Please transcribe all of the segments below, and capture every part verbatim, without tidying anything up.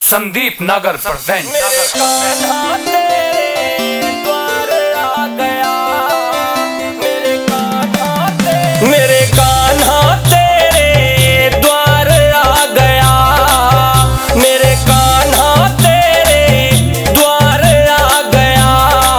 संदीप नागर प्रेजेंट। मेरे कान्हा तेरे द्वार आ गया, मेरे कान्हा तेरे द्वार आ गया,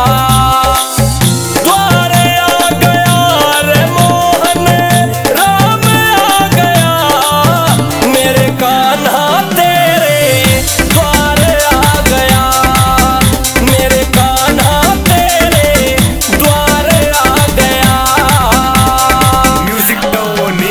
द्वार आ गया रे मोहन राम आ गया, मेरे कान्हा तेरे द्वार आ गया, मेरे कान्हा तेरे द्वार आ गया। म्यूजिक टोनी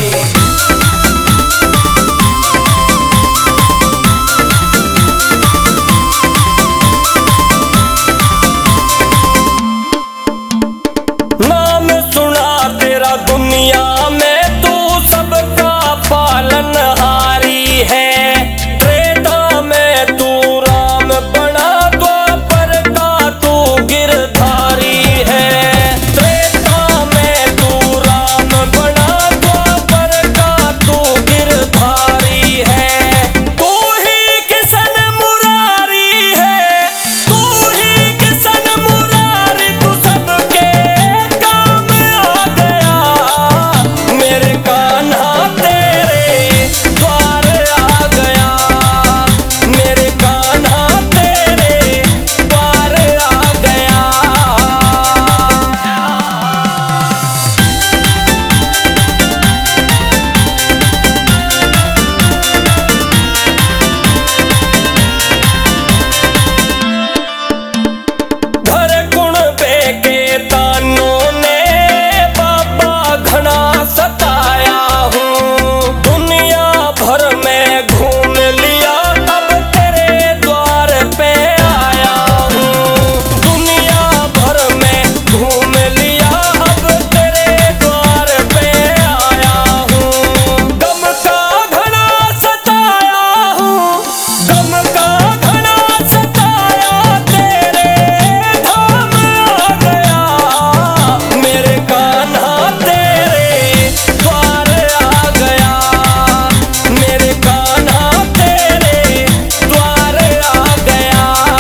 नाम सुना तेरा दुनिया में, तू सबका पालनहारी है। त्रेता में तू राम बना, द्वापर का तू गिरधारी है। त्रेता में तू राम बना, द्वापर का तू गिरधारी है। तू ही किशन मुरारी है, तू ही किशन मुरारी, तू सबके काम आ गया, मेरे कान्हा तेरे द्वार आ गया, मेरे कान्हा तेरे द्वार आ गया। धर गुण बेके तानों ने बाबा घना सताया हूँ, दुनिया भर में घूम लिया अब तेरे द्वार पे आया हूँ, दुनिया भर में घूम लिया अब तेरे द्वार पे आया हूँ। गम का घना सताया हूँ, गम का घना सताया, तेरे धाम आ गया, मेरे कान्हा तेरे द्वार आ गया, मेरे कान्हा तेरे द्वार आ गया।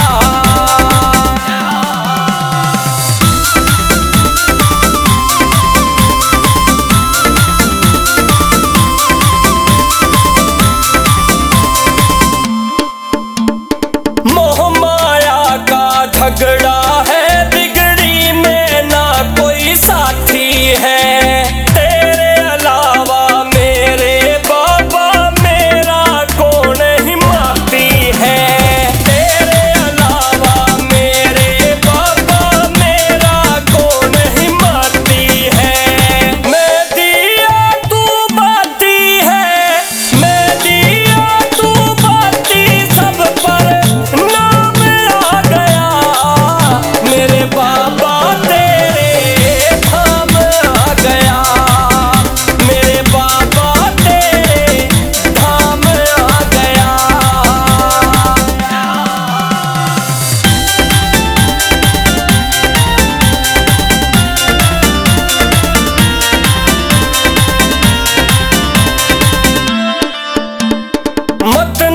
मोह माया का झगड़ा है, बिगड़ी में ना कोई साथी है। तेरे अलावा मेरे बाबा मेरा कौन हिम्मती है। तेरे अलावा मेरे बाबा मेरा कौन हिम्मती है। मैं दिया तू बाती है, मैं दिया तू बाती, सब पर नाम आ गया, मेरे बाबा तेरे धाम आ गया, मेरे बाबा तेरे धाम आ गया। मत